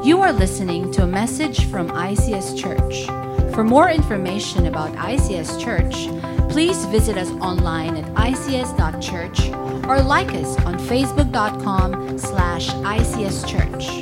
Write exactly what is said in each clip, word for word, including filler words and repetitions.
You are listening to a message from I C S Church. For more information about I C S Church, please visit us online at I C S dot church or like us on facebook dot com slash I C S Church.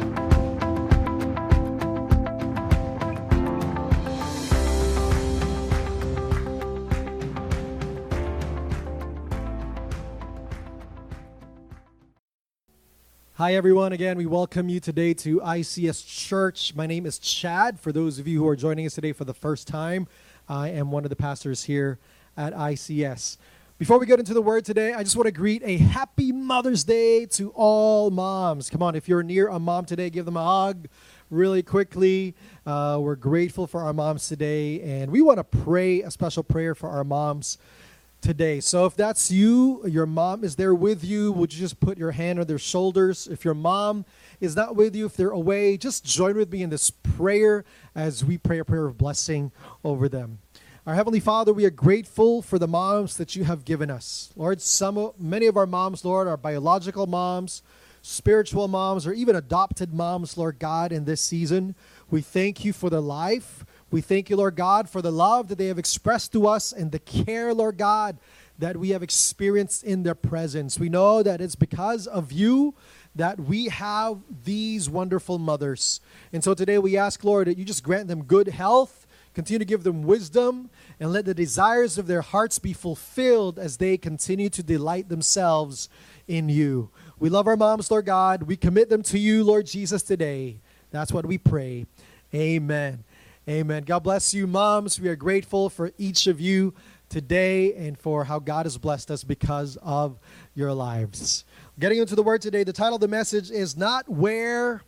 Hi everyone, again we welcome you today to I C S Church. My name is Chad. For those of you who are joining us today for the first time, I am one of the pastors here at I C S. Before we get into the word today, I just want to greet a happy Mother's Day to all moms. Come on, if you're near a mom today, give them a hug really quickly. Uh, we're grateful for our moms today, and we want to pray a special prayer for our moms today. So if that's you, your mom is there with you, would you just put your hand on their shoulders? If your mom is not with you, if they're away, just join with me in this prayer as we pray a prayer of blessing over them. Our Heavenly Father, we are grateful for the moms that you have given us. Lord, some, many of our moms, Lord, are biological moms, spiritual moms, or even adopted moms, Lord God, in this season. We thank you for their life. We thank you, Lord God, for the love that they have expressed to us and the care, Lord God, that we have experienced in their presence. We know that it's because of you that we have these wonderful mothers. And so today we ask, Lord, that you just grant them good health, continue to give them wisdom, and let the desires of their hearts be fulfilled as they continue to delight themselves in you. We love our moms, Lord God. We commit them to you, Lord Jesus, today. That's what we pray. Amen. Amen. God bless you, moms. We are grateful for each of you today and for how God has blessed us because of your lives. Getting into the word today, the title of the message is Not Where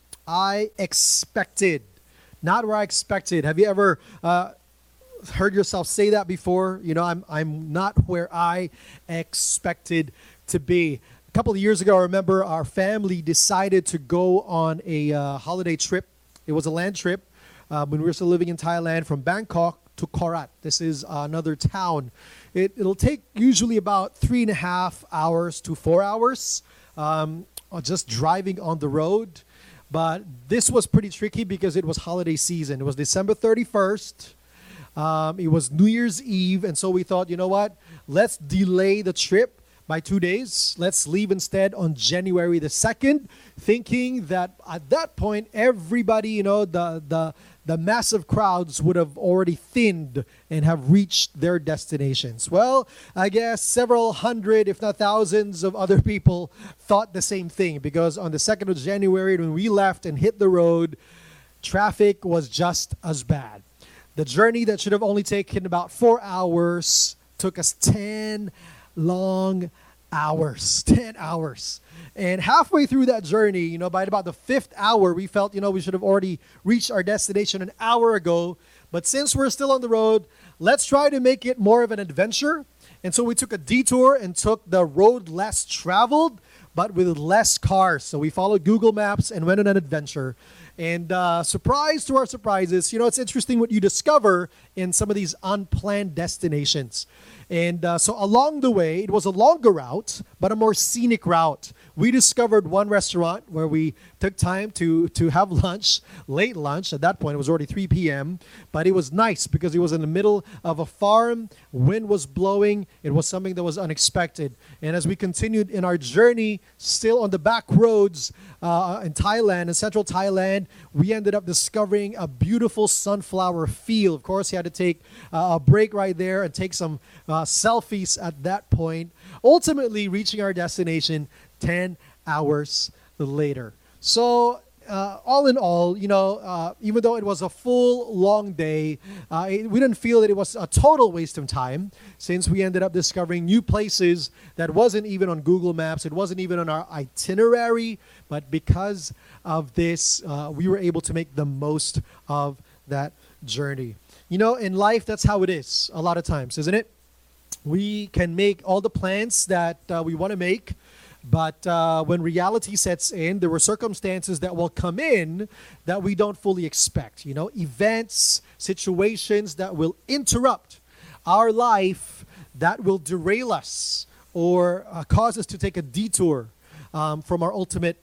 I Expected. Not where I expected. Have you ever uh, heard yourself say that before? You know, I'm, I'm not where I expected to be. A couple of years ago, I remember our family decided to go on a uh, holiday trip. It was a land trip. Uh, when we were still living in Thailand, from Bangkok to Korat. This is uh, another town. It, it'll take usually about three and a half hours to four hours um, just driving on the road. But this was pretty tricky because it was holiday season. It was December thirty-first. Um, it was New Year's Eve. And so we thought, you know what? Let's delay the trip by two days. Let's leave instead on January the second, thinking that at that point, everybody, you know, the the the massive crowds would have already thinned and have reached their destinations. Well, I guess several hundred, if not thousands of other people thought the same thing, because on the second of January, when we left and hit the road, traffic was just as bad. The journey that should have only taken about four hours took us ten long hours, ten hours. And halfway through that journey, you know, by about the fifth hour, we felt, you know, we should have already reached our destination an hour ago. But since we're still on the road, let's try to make it more of an adventure. And so we took a detour and took the road less traveled, but with less cars. So we followed Google Maps and went on an adventure. And uh, surprise to our surprises, you know, it's interesting what you discover in some of these unplanned destinations. And uh, so along the way, it was a longer route, but a more scenic route. We discovered one restaurant where we took time to, to have lunch, late lunch. At that point, it was already three p.m., but it was nice because it was in the middle of a farm. Wind was blowing. It was something that was unexpected. And as we continued in our journey, still on the back roads uh, in Thailand, in central Thailand, we ended up discovering a beautiful sunflower field. Of course, you had to take uh, a break right there and take some uh, selfies at that point, ultimately reaching our destination ten hours later. So uh, all in all, you know, uh, even though it was a full, long day, uh, it, we didn't feel that it was a total waste of time, since we ended up discovering new places that wasn't even on Google Maps. It wasn't even on our itinerary. But because of this, uh, we were able to make the most of that journey. You know, in life, that's how it is a lot of times, isn't it? We can make all the plans that uh, we want to make, but uh, when reality sets in, there were circumstances that will come in that we don't fully expect. You know, events, situations that will interrupt our life, that will derail us or uh, cause us to take a detour um, from our ultimate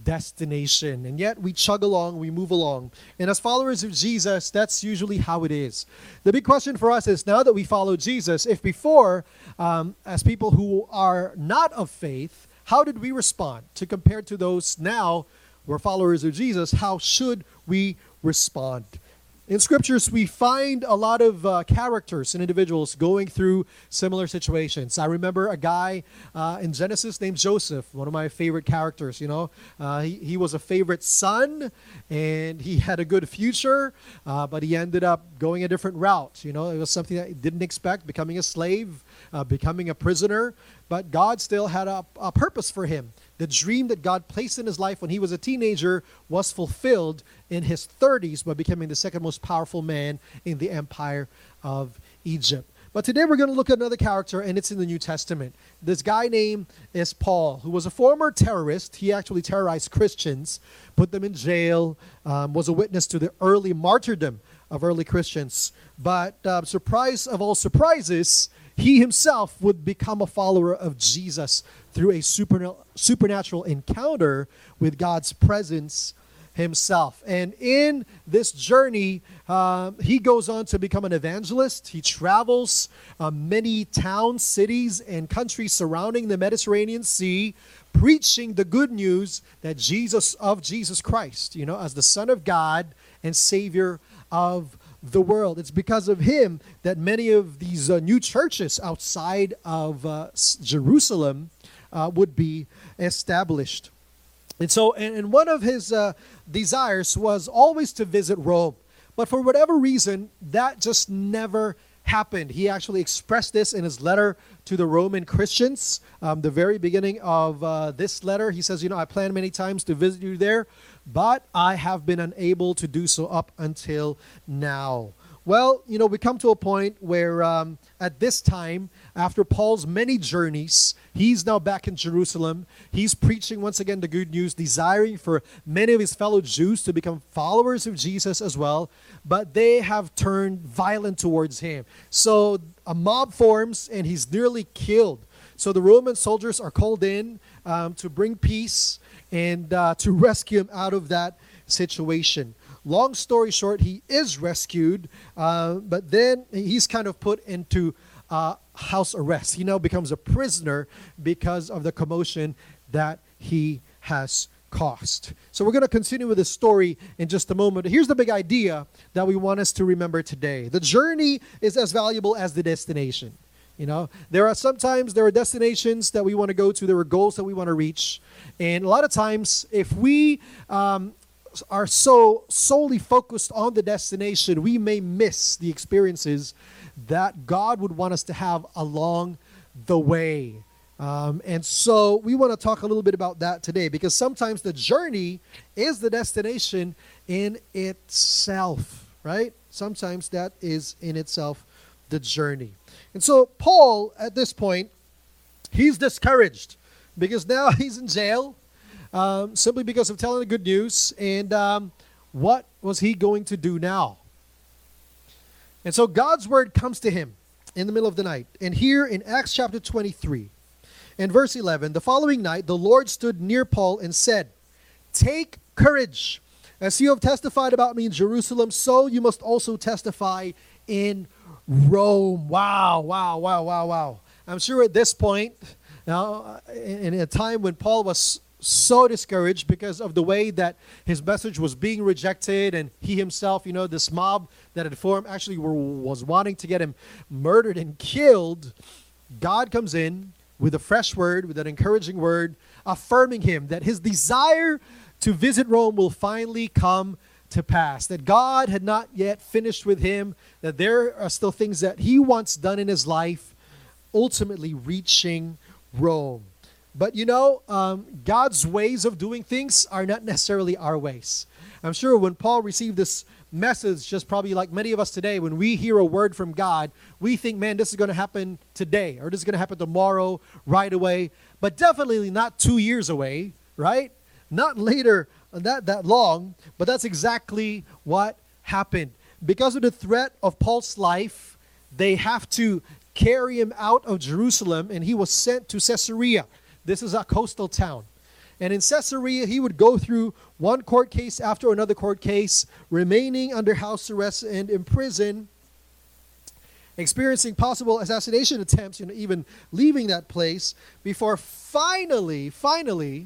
destination. And yet we chug along, we move along. And as followers of Jesus, that's usually how it is. The big question for us is, now that we follow Jesus, if before, um, as people who are not of faith, how did we respond? To compare to those now who are followers of Jesus, how should we respond? In scriptures, we find a lot of uh, characters and individuals going through similar situations. I remember a guy uh, in Genesis named Joseph, one of my favorite characters, you know. Uh, he, he was a favorite son, and he had a good future, uh, but he ended up going a different route. You know, it was something that he didn't expect, becoming a slave, uh, becoming a prisoner, but God still had a, a purpose for him. The dream that God placed in his life when he was a teenager was fulfilled in his thirties by becoming the second most powerful man in the empire of Egypt. But today we're going to look at another character, and it's in the New Testament. This guy named is Paul, who was a former terrorist. He actually terrorized Christians, put them in jail, um, was a witness to the early martyrdom of early Christians. But uh, surprise of all surprises, he himself would become a follower of Jesus through a super, supernatural encounter with God's presence himself. And in this journey, um, he goes on to become an evangelist. He travels uh, many towns, cities, and countries surrounding the Mediterranean Sea, preaching the good news that Jesus, of Jesus Christ, you know, as the Son of God and Savior of the world. It's because of him that many of these uh, new churches outside of uh, Jerusalem uh, would be established. And so, and, and one of his uh, desires was always to visit Rome. But for whatever reason, that just never happened. He actually expressed this in his letter to the Roman Christians. Um, the very beginning of uh, this letter, he says, you know, I planned many times to visit you there, but I have been unable to do so up until now. Well, you know, we come to a point where um, at this time, after Paul's many journeys, he's now back in Jerusalem. He's preaching once again the good news, desiring for many of his fellow Jews to become followers of Jesus as well, but they have turned violent towards him. So a mob forms, and he's nearly killed. So the Roman soldiers are called in um, to bring peace and uh, to rescue him out of that situation. Long story short, he is rescued, uh, but then he's kind of put into uh, house arrest. He now becomes a prisoner because of the commotion that he has caused. So we're going to continue with this story in just a moment. Here's the big idea that we want us to remember today. The journey is as valuable as the destination. You know, there are sometimes there are destinations that we want to go to. There are goals that we want to reach. And a lot of times, if we um, are so solely focused on the destination, we may miss the experiences that God would want us to have along the way. Um, and so we want to talk a little bit about that today, because sometimes the journey is the destination in itself, right? Sometimes that is in itself the journey. And so Paul, at this point, he's discouraged because now he's in jail. Um, simply because of telling the good news. And um, what was he going to do now? And so God's word comes to him in the middle of the night. And here in Acts chapter twenty-three, in verse eleven, the following night, the Lord stood near Paul and said, "Take courage. As you have testified about me in Jerusalem, so you must also testify in Rome." Wow, wow, wow, wow, wow. I'm sure at this point, now, in a time when Paul was so discouraged because of the way that his message was being rejected, and he himself, you know, this mob that had formed actually were, was wanting to get him murdered and killed, God comes in with a fresh word, with an encouraging word, affirming him that his desire to visit Rome will finally come to pass, that God had not yet finished with him, that there are still things that he wants done in his life, ultimately reaching Rome. But you know, um, God's ways of doing things are not necessarily our ways. I'm sure when Paul received this message, just probably like many of us today, when we hear a word from God, we think, man, this is going to happen today, or this is going to happen tomorrow, right away, but definitely not two years away, right? Not later, that, that long, but that's exactly what happened. Because of the threat of Paul's life, they have to carry him out of Jerusalem, and he was sent to Caesarea. This is a coastal town. And in Caesarea, he would go through one court case after another court case, remaining under house arrest and in prison, experiencing possible assassination attempts, you know, even leaving that place, before finally, finally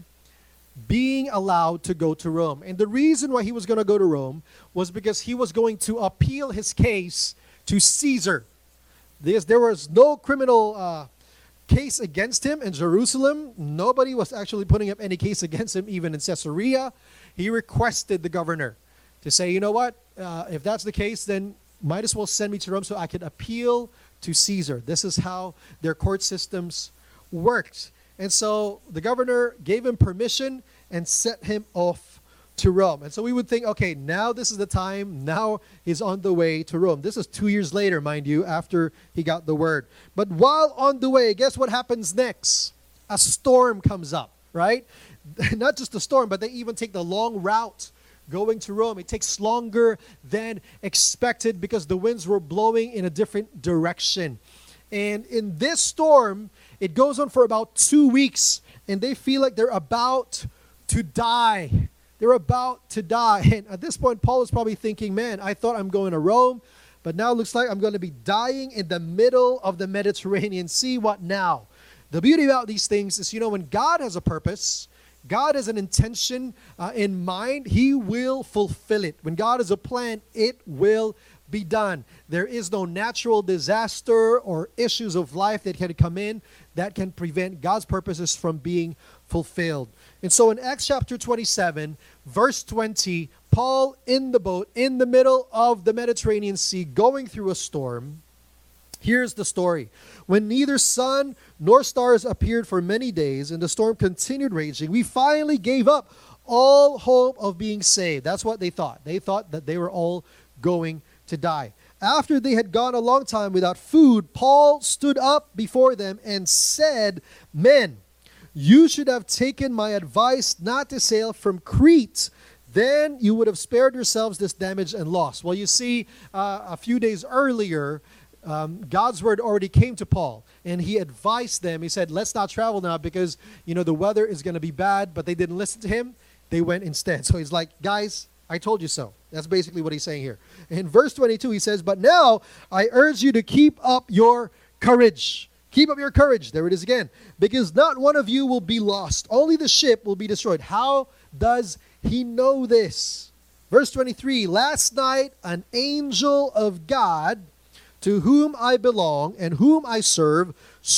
being allowed to go to Rome. And the reason why he was going to go to Rome was because he was going to appeal his case to Caesar. There's, there was no criminal uh, case against him in Jerusalem. Nobody was actually putting up any case against him, even in Caesarea. He requested the governor to say, you know what, uh, if that's the case, then might as well send me to Rome so I could appeal to Caesar. This is how their court systems worked. And so the governor gave him permission and sent him off to Rome. And so we would think, okay, now this is the time. Now he's on the way to Rome. This is two years later, mind you, after he got the word. But while on the way, guess what happens next? A storm comes up, right? Not just a storm, but they even take the long route going to Rome. It takes longer than expected because the winds were blowing in a different direction. And in this storm, it goes on for about two weeks, and they feel like they're about to die. They're about to die. And at this point, Paul is probably thinking, man, I thought I'm going to Rome, but now it looks like I'm going to be dying in the middle of the Mediterranean Sea. What now? The beauty about these things is, you know, when God has a purpose, God has an intention uh, in mind, He will fulfill it. When God has a plan, it will be done. There is no natural disaster or issues of life that can come in that can prevent God's purposes from being fulfilled. And so in Acts chapter twenty-seven, verse twenty, Paul in the boat in the middle of the Mediterranean Sea going through a storm. Here's the story. When neither sun nor stars appeared for many days and the storm continued raging, we finally gave up all hope of being saved. That's what they thought. They thought that they were all going to die. After they had gone a long time without food, Paul stood up before them and said, "Men, you should have taken my advice not to sail from Crete. Then you would have spared yourselves this damage and loss." Well, you see, uh, a few days earlier, Um, God's word already came to Paul, and he advised them. He said, let's not travel now because, you know, the weather is going to be bad, but they didn't listen to him. They went instead. So he's like, guys, I told you so. That's basically what he's saying here. In verse twenty-two, he says, "But now I urge you to keep up your courage." Keep up your courage. There it is again. "Because not one of you will be lost. Only the ship will be destroyed." How does he know this? Verse twenty-three, "Last night an angel of God, to whom I belong and whom I serve,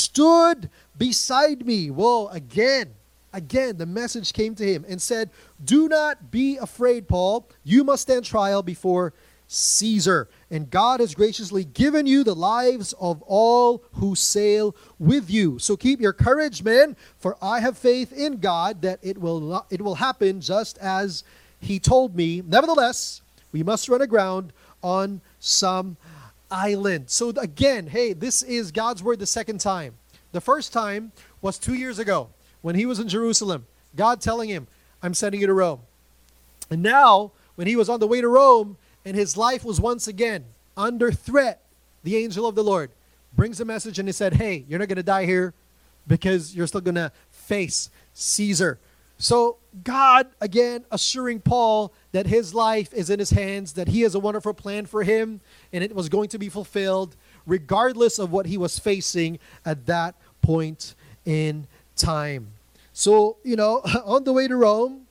stood beside me." Well, again, again, the message came to him and said, "Do not be afraid, Paul. You must stand trial before Caesar. And God has graciously given you the lives of all who sail with you. So keep your courage, men, for I have faith in God that it will not, it will happen just as he told me. Nevertheless, we must run aground on some island." So again, hey, this is God's word the second time. The first time was two years ago when he was in Jerusalem. God telling him, "I'm sending you to Rome." And now, when he was on the way to Rome and his life was once again under threat, the angel of the Lord brings a message and he said, "Hey, you're not going to die here because you're still going to face Caesar." So God, again, assuring Paul that his life is in his hands, that he has a wonderful plan for him, and it was going to be fulfilled regardless of what he was facing at that point in time. So, you know, on the way to Rome,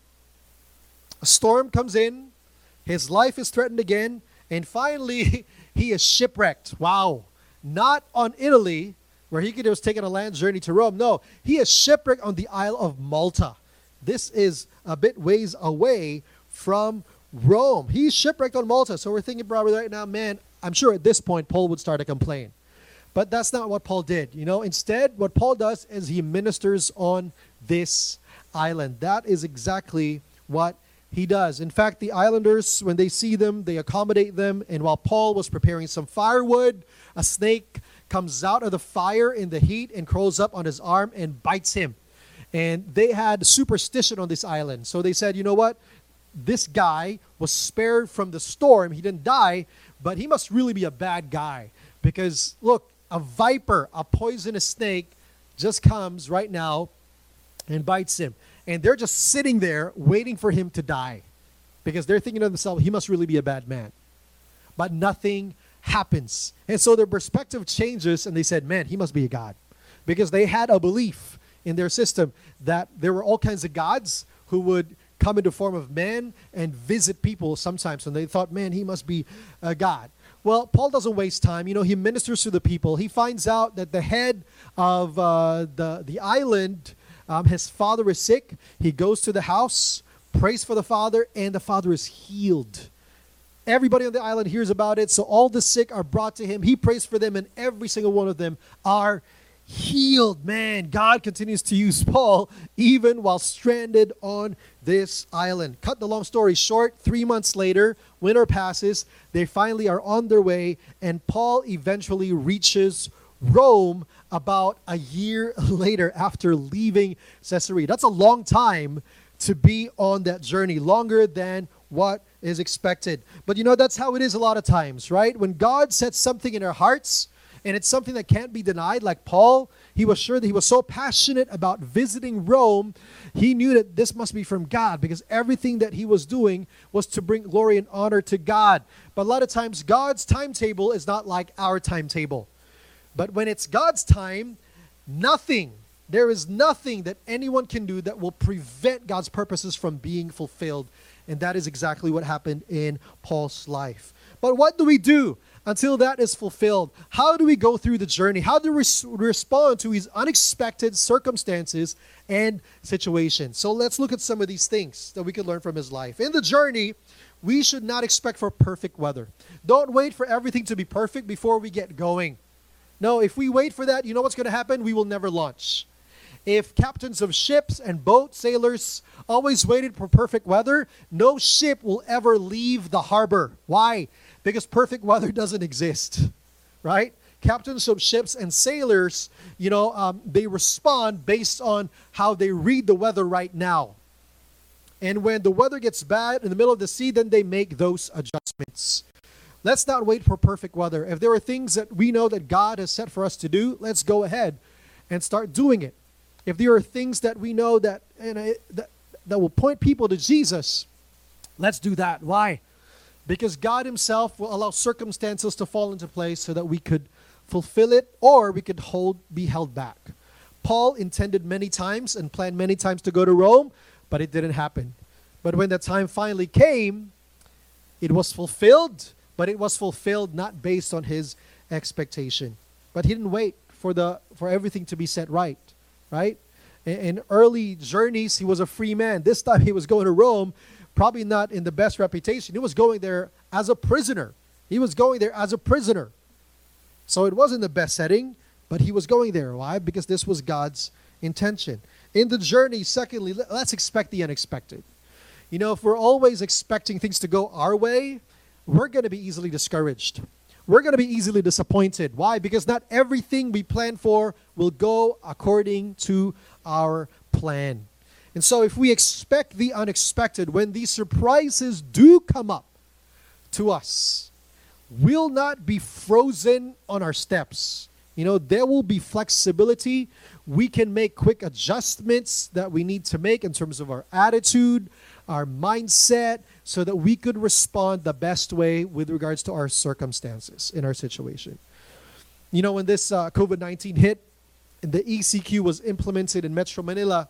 a storm comes in, his life is threatened again, and finally he is shipwrecked. Wow. Not on Italy, where he could have taken a land journey to Rome. No, he is shipwrecked on the Isle of Malta. This is a bit ways away from Rome. He's shipwrecked on Malta. So we're thinking probably right now, man, I'm sure at this point Paul would start to complain. But that's not what Paul did. You know, instead, what Paul does is he ministers on this island. That is exactly what he does. In fact, the islanders, when they see them, they accommodate them. And while Paul was preparing some firewood, a snake comes out of the fire in the heat and crawls up on his arm and bites him. And they had superstition on this island. So they said, you know what? This guy was spared from the storm. He didn't die, but he must really be a bad guy. Because, look, a viper, a poisonous snake, just comes right now and bites him. and they're just sitting there waiting for him to die because they're thinking to themselves, he must really be a bad man. But nothing happens. And so their perspective changes, and they said, man, he must be a god. Because they had a belief in their system that there were all kinds of gods who would come into form of man and visit people sometimes. And they thought, man, he must be a god. Well, Paul doesn't waste time. You know, he ministers to the people. He finds out that the head of uh, the, the island, um, his father is sick. He goes to the house, prays for the father, and the father is healed. Everybody on the island hears about it, so all the sick are brought to him. He prays for them, and every single one of them are healed. Man, God continues to use Paul even while stranded on this island. Cut the long story short, three months later, winter passes, they finally are on their way, and Paul eventually reaches Rome about a year later after leaving Caesarea. That's a long time to be on that journey, longer than what is expected. But you know, that's how it is a lot of times, right? When God sets something in our hearts, and it's something that can't be denied, like Paul, he was sure that he was so passionate about visiting Rome, he knew that this must be from God because everything that he was doing was to bring glory and honor to God. But a lot of times, God's timetable is not like our timetable. But when it's God's time, nothing, there is nothing that anyone can do that will prevent God's purposes from being fulfilled. And that is exactly what happened in Paul's life. But what do we do until that is fulfilled? How do we go through the journey? How do we res- respond to these unexpected circumstances and situations? So let's look at some of these things that we can learn from his life. In the journey, we should not expect for perfect weather. Don't wait for everything to be perfect before we get going. No, if we wait for that, you know what's going to happen? We will never launch. If captains of ships and boat sailors always waited for perfect weather, no ship will ever leave the harbor. Why? Because perfect weather doesn't exist, right? Captains of ships and sailors, you know, um, they respond based on how they read the weather right now. And when the weather gets bad in the middle of the sea, then they make those adjustments. Let's not wait for perfect weather. If there are things that we know that God has set for us to do, let's go ahead and start doing it. If there are things that we know that, you know, that that will point people to Jesus, let's do that. Why? Because God himself will allow circumstances to fall into place so that we could fulfill it, or we could hold be held back. Paul intended many times and planned many times to go to Rome, but it didn't happen. But when the time finally came, it was fulfilled, but it was fulfilled not based on his expectation. But he didn't wait for the for everything to be set right. Right? In early journeys, he was a free man. This time he was going to Rome, probably not in the best reputation. He was going there as a prisoner. He was going there as a prisoner. So it wasn't the best setting, but he was going there. Why? Because this was God's intention. In the journey, secondly, let's expect the unexpected. You know, if we're always expecting things to go our way, we're going to be easily discouraged. We're going to be easily disappointed. Why? Because not everything we plan for will go according to our plan. And so if we expect the unexpected, when these surprises do come up to us, we'll not be frozen on our steps. You know, there will be flexibility. We can make quick adjustments that we need to make in terms of our attitude, our mindset, so that we could respond the best way with regards to our circumstances in our situation. You know, when this uh, COVID nineteen hit and the E C Q was implemented in Metro Manila,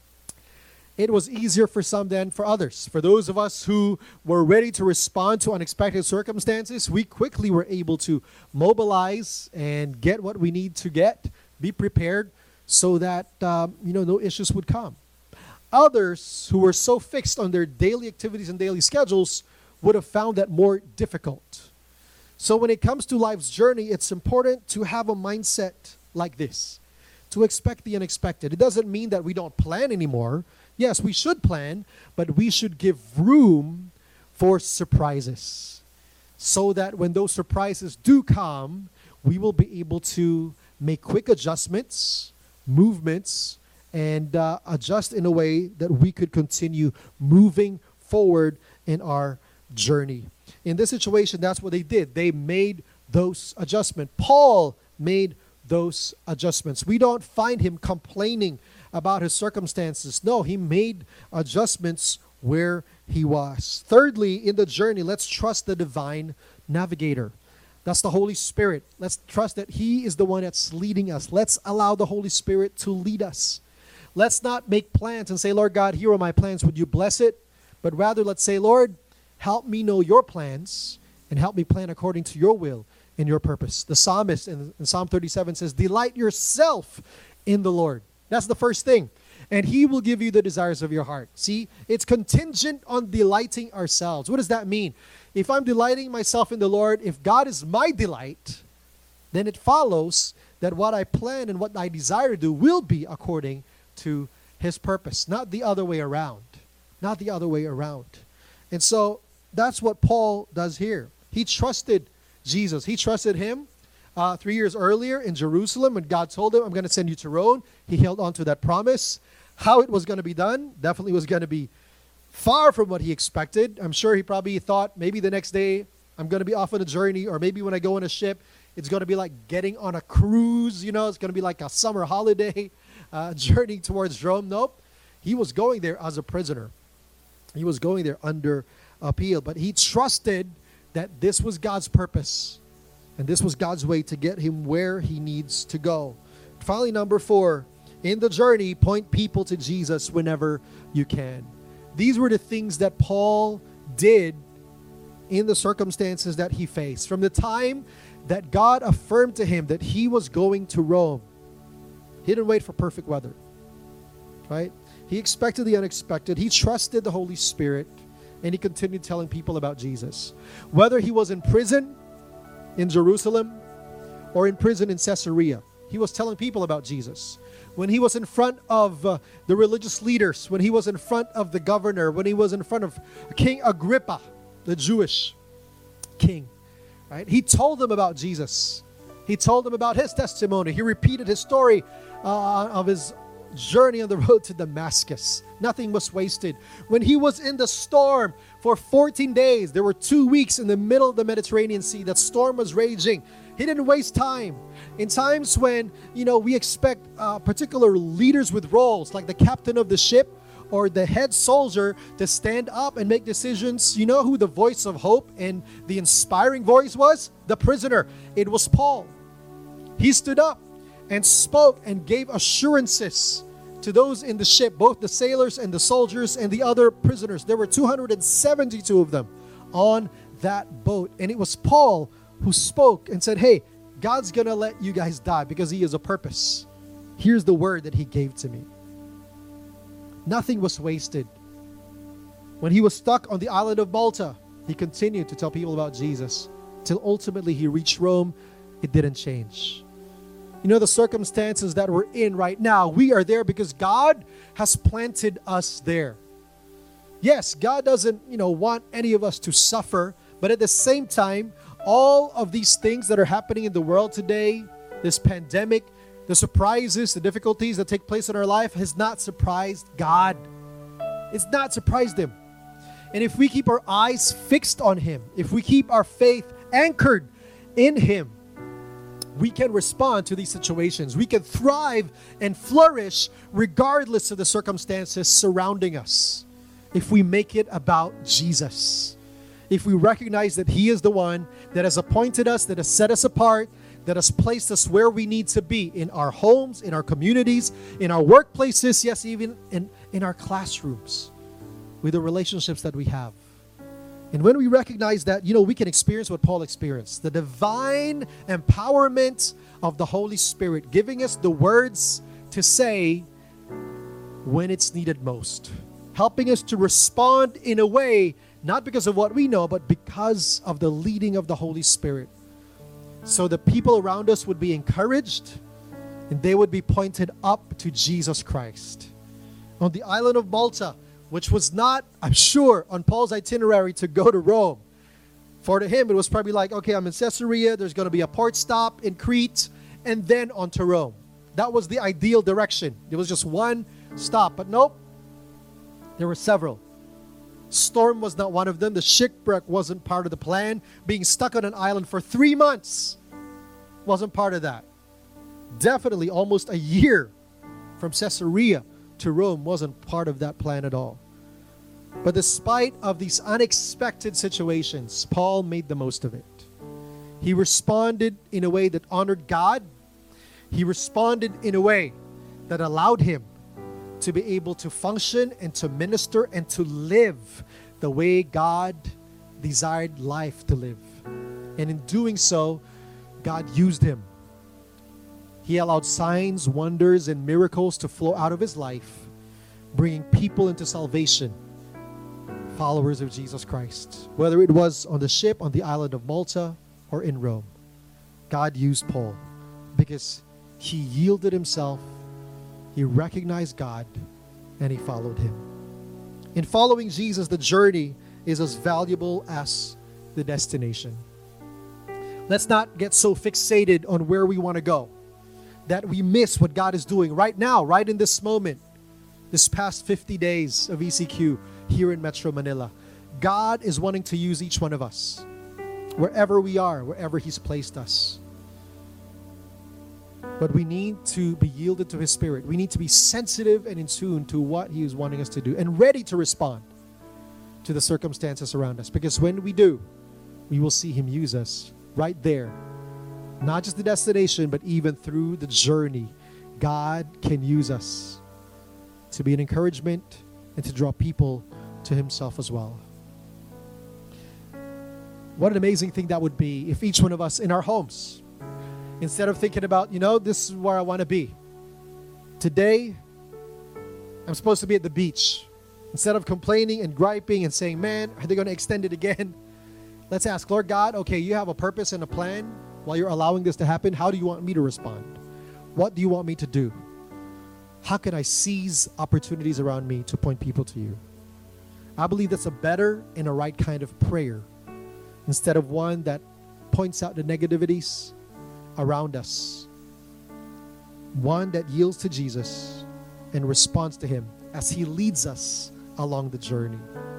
it was easier for some than for others. For those of us who were ready to respond to unexpected circumstances, we quickly were able to mobilize and get what we need to get, be prepared so that, um, you know, no issues would come. Others who were so fixed on their daily activities and daily schedules would have found that more difficult. So when it comes to life's journey, it's important to have a mindset like this, to expect the unexpected. It doesn't mean that we don't plan anymore. Yes, we should plan, but we should give room for surprises so that when those surprises do come, we will be able to make quick adjustments, movements, and uh, adjust in a way that we could continue moving forward in our journey. In this situation, that's what they did. They made those adjustments. Paul made those adjustments. We don't find him complaining about his circumstances. No, he made adjustments where he was. Thirdly, in the journey, let's trust the divine navigator. That's the Holy Spirit. Let's trust that he is the one that's leading us. Let's allow the Holy Spirit to lead us. Let's not make plans and say, Lord God, here are my plans. Would you bless it? But rather, let's say, Lord, help me know your plans and help me plan according to your will and your purpose. The psalmist in, in Psalm thirty-seven says, delight yourself in the Lord. That's the first thing. And he will give you the desires of your heart. See, it's contingent on delighting ourselves. What does that mean? If I'm delighting myself in the Lord, if God is my delight, then it follows that what I plan and what I desire to do will be according to his purpose, not the other way around. Not the other way around. And so that's what Paul does here. He trusted Jesus. He trusted him uh, three years earlier in Jerusalem when God told him, I'm going to send you to Rome. He held on to that promise. How it was going to be done definitely was going to be far from what he expected. I'm sure he probably thought maybe the next day I'm going to be off on a journey, or maybe when I go on a ship, it's going to be like getting on a cruise. You know, it's going to be like a summer holiday uh, journey towards Rome. Nope. He was going there as a prisoner. He was going there under appeal, but he trusted that this was God's purpose and this was God's way to get him where he needs to go. Finally, number four, in the journey, point people to Jesus whenever you can. These were the things that Paul did in the circumstances that he faced. From the time that God affirmed to him that he was going to Rome, he didn't wait for perfect weather, right? He expected the unexpected. He trusted the Holy Spirit, and he continued telling people about Jesus. Whether he was in prison in Jerusalem or in prison in Caesarea, he was telling people about Jesus. When he was in front of uh, the religious leaders, when he was in front of the governor, when he was in front of King Agrippa, the Jewish king, right? He told them about Jesus. He told them about his testimony. He repeated his story uh, of his journey on the road to Damascus. Nothing was wasted. When he was in the storm for fourteen days, there were two weeks in the middle of the Mediterranean Sea. That storm was raging. He didn't waste time. In times when, you know, we expect uh, particular leaders with roles, like the captain of the ship or the head soldier, to stand up and make decisions. You know who the voice of hope and the inspiring voice was? The prisoner. It was Paul. He stood up and spoke and gave assurances to those in the ship, both the sailors and the soldiers and the other prisoners. There were two hundred seventy-two of them on that boat. And it was Paul who spoke and said, hey, God's going to let you guys die because he has a purpose. Here's the word that he gave to me. Nothing was wasted. When he was stuck on the island of Malta, he continued to tell people about Jesus till ultimately he reached Rome. It didn't change. You know, the circumstances that we're in right now, we are there because God has planted us there. Yes, God doesn't, you know, want any of us to suffer, but at the same time, all of these things that are happening in the world today, this pandemic, the surprises, the difficulties that take place in our life has not surprised God. It's not surprised him. And if we keep our eyes fixed on him, if we keep our faith anchored in him, we can respond to these situations. We can thrive and flourish regardless of the circumstances surrounding us. If we make it about Jesus. If we recognize that he is the one that has appointed us, that has set us apart, that has placed us where we need to be in our homes, in our communities, in our workplaces, yes, even in, in our classrooms, with the relationships that we have. And when we recognize that, you know, we can experience what Paul experienced, the divine empowerment of the Holy Spirit, giving us the words to say when it's needed most, helping us to respond in a way, not because of what we know, but because of the leading of the Holy Spirit. So the people around us would be encouraged and they would be pointed up to Jesus Christ. On the island of Malta, which was not, I'm sure, on Paul's itinerary to go to Rome. For to him, it was probably like, okay, I'm in Caesarea, there's going to be a port stop in Crete, and then on to Rome. That was the ideal direction. It was just one stop, but nope, there were several. Storm was not one of them. The shipwreck wasn't part of the plan. Being stuck on an island for three months wasn't part of that. Definitely almost a year from Caesarea to Rome wasn't part of that plan at all. But despite of these unexpected situations, Paul made the most of it. He responded in a way that honored God. He responded in a way that allowed him to be able to function and to minister and to live the way God desired life to live. And in doing so, God used him. He allowed signs, wonders, and miracles to flow out of his life, bringing people into salvation, followers of Jesus Christ. Whether it was on the ship on the island of Malta or in Rome, God used Paul because he yielded himself, he recognized God, and he followed him. In following Jesus, the journey is as valuable as the destination. Let's not get so fixated on where we want to go that we miss what God is doing right now, right in this moment, this past fifty days of E C Q here in Metro Manila. God is wanting to use each one of us, wherever we are, wherever He's placed us. But we need to be yielded to His Spirit. We need to be sensitive and in tune to what He is wanting us to do and ready to respond to the circumstances around us. Because when we do, we will see Him use us right there. Not just the destination, but even through the journey. God can use us to be an encouragement and to draw people to Himself as well. What an amazing thing that would be if each one of us in our homes, instead of thinking about, you know, this is where I want to be. Today, I'm supposed to be at the beach. Instead of complaining and griping and saying, man, are they going to extend it again? Let's ask, Lord God, okay, you have a purpose and a plan. While you're allowing this to happen, how do you want me to respond? What do you want me to do? How can I seize opportunities around me to point people to you? I believe that's a better and a right kind of prayer, instead of one that points out the negativities around us. One that yields to Jesus and responds to Him as He leads us along the journey.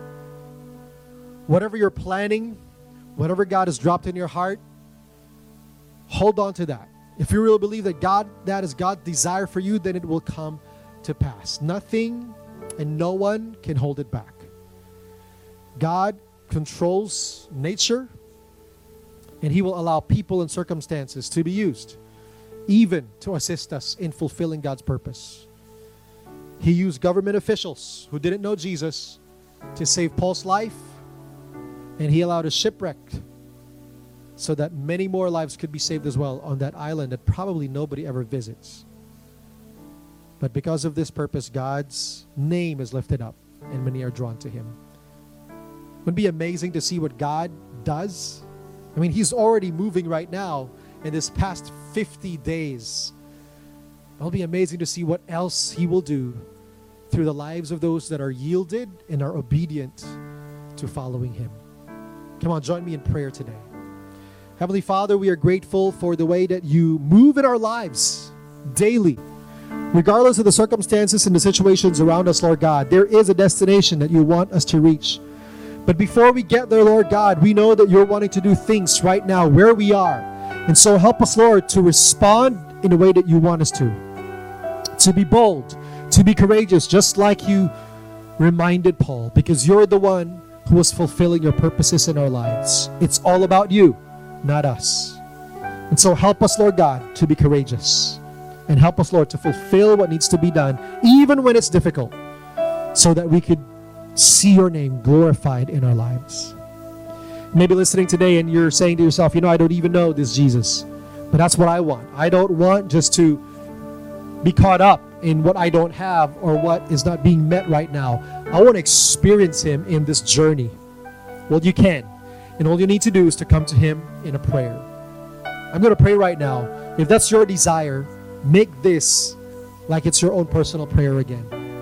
Whatever you're planning, whatever God has dropped in your heart, hold on to that. If you really believe that God, that is God's desire for you, then it will come to pass. Nothing and no one can hold it back. God controls nature, and He will allow people and circumstances to be used, even to assist us in fulfilling God's purpose. He used government officials who didn't know Jesus to save Paul's life, and He allowed a shipwreck so that many more lives could be saved as well on that island that probably nobody ever visits. But because of this purpose, God's name is lifted up and many are drawn to Him. It would be amazing to see what God does. I mean, He's already moving right now in this past fifty days. It'll be amazing to see what else He will do through the lives of those that are yielded and are obedient to following Him. Come on, join me in prayer today. Heavenly Father, we are grateful for the way that You move in our lives daily. Regardless of the circumstances and the situations around us, Lord God, there is a destination that You want us to reach. But before we get there, Lord God, we know that You're wanting to do things right now where we are. And so help us, Lord, to respond in the way that You want us to. To be bold, to be courageous, just like You reminded Paul, because You're the one who was fulfilling Your purposes in our lives. It's all about You, not us. And so help us, Lord God, to be courageous. And help us, Lord, to fulfill what needs to be done, even when it's difficult, so that we could see Your name glorified in our lives. Maybe listening today and you're saying to yourself, you know, I don't even know this Jesus, but that's what I want. I don't want just to be caught up in what I don't have or what is not being met right now. I want to experience Him in this journey. Well, you can. And all you need to do is to come to Him in a prayer. I'm going to pray right now. If that's your desire, make this like it's your own personal prayer again.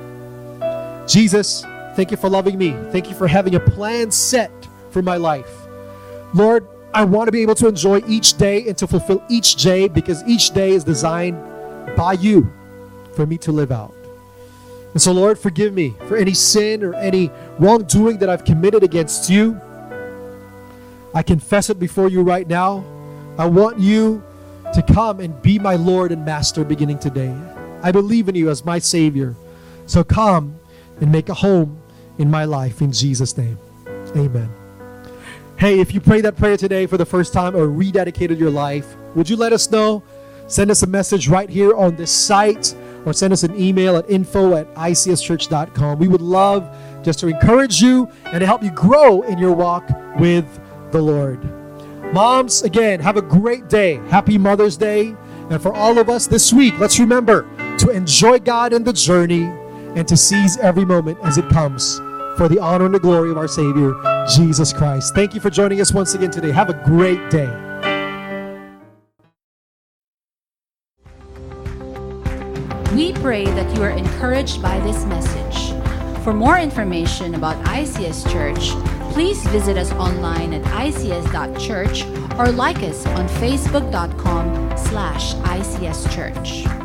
Jesus, thank You for loving me. Thank You for having a plan set for my life. Lord, I want to be able to enjoy each day and to fulfill each day, because each day is designed by You for me to live out. And so, Lord, forgive me for any sin or any wrongdoing that I've committed against You. I confess it before You right now. I want You to come and be my Lord and Master beginning today. I believe in you as my Savior. So come and make a home in my life in Jesus' name. Amen. Hey, if you prayed that prayer today for the first time or rededicated your life, would you let us know? Send us a message right here on this site, or send us an email at info at I C S church dot com. We would love just to encourage you and to help you grow in your walk with the Lord. Moms, again, have a great day. Happy Mother's Day. And for all of us this week, let's remember to enjoy God in the journey and to seize every moment as it comes for the honor and the glory of our Savior, Jesus Christ. Thank you for joining us once again today. Have a great day. We pray that you are encouraged by this message. For more information about I C S Church, please visit us online at I C S dot church or like us on facebook dot com slash I C S Church.